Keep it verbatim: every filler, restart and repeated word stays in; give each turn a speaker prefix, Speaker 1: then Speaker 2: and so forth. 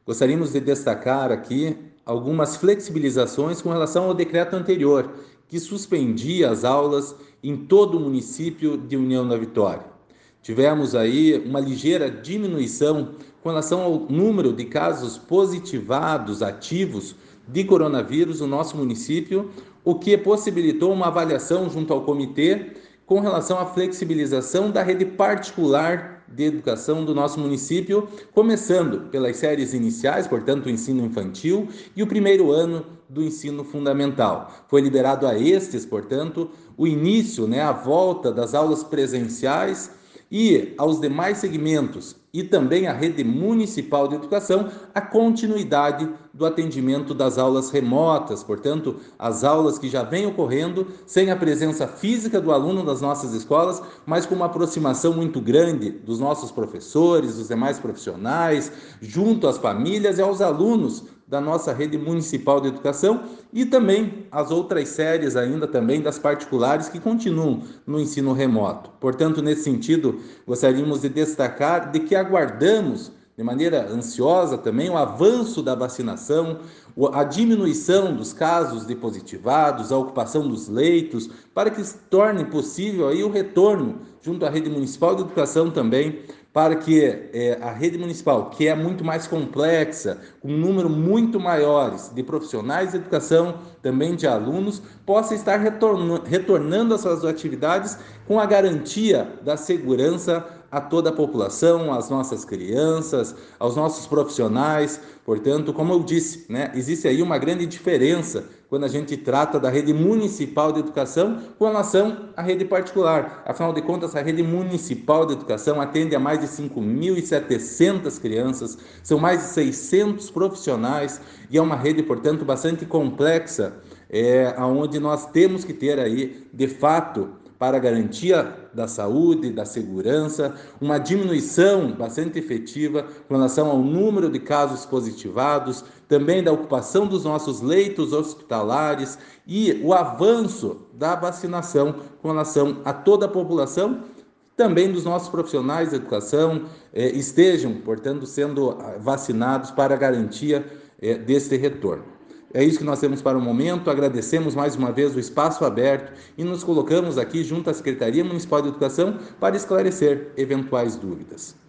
Speaker 1: Gostaríamos de destacar aqui algumas flexibilizações com relação ao decreto anterior, que suspendia as aulas em todo o município de União da Vitória. Tivemos aí uma ligeira diminuição com relação ao número de casos positivados ativos de coronavírus no nosso município, o que possibilitou uma avaliação junto ao comitê com relação à flexibilização da rede particular de educação do nosso município, começando pelas séries iniciais, portanto, o ensino infantil, e o primeiro ano do ensino fundamental. Foi liberado a estes, portanto, o início, né, a volta das aulas presenciais e aos demais segmentos e também à rede municipal de educação, a continuidade do atendimento das aulas remotas, portanto, as aulas que já vêm ocorrendo sem a presença física do aluno das nossas escolas, mas com uma aproximação muito grande dos nossos professores, dos demais profissionais, junto às famílias e aos alunos da nossa rede municipal de educação e também as outras séries ainda também das particulares que continuam no ensino remoto. Portanto, nesse sentido, gostaríamos de destacar de que aguardamos de maneira ansiosa também o avanço da vacinação, a diminuição dos casos de positivados, a ocupação dos leitos, para que se torne possível aí o retorno junto à rede municipal de educação também, para que é, a rede municipal, que é muito mais complexa, com um número muito maiores de profissionais de educação, também de alunos, possa estar retorno, retornando às suas atividades com a garantia da segurança a toda a população, às nossas crianças, aos nossos profissionais. Portanto, como eu disse, né, existe aí uma grande diferença quando a gente trata da rede municipal de educação com relação à rede particular. Afinal de contas, a rede municipal de educação atende a mais de cinco mil e setecentas crianças, são mais de seiscentos profissionais e é uma rede, portanto, bastante complexa, é, onde nós temos que ter aí, de fato, para a garantia da saúde, da segurança, uma diminuição bastante efetiva com relação ao número de casos positivados, também da ocupação dos nossos leitos hospitalares e o avanço da vacinação com relação a toda a população, também dos nossos profissionais de educação, eh, estejam, portanto, sendo vacinados para a garantia eh, deste retorno. É isso que nós temos para o momento. Agradecemos mais uma vez o espaço aberto e nos colocamos aqui junto à Secretaria Municipal de Educação para esclarecer eventuais dúvidas.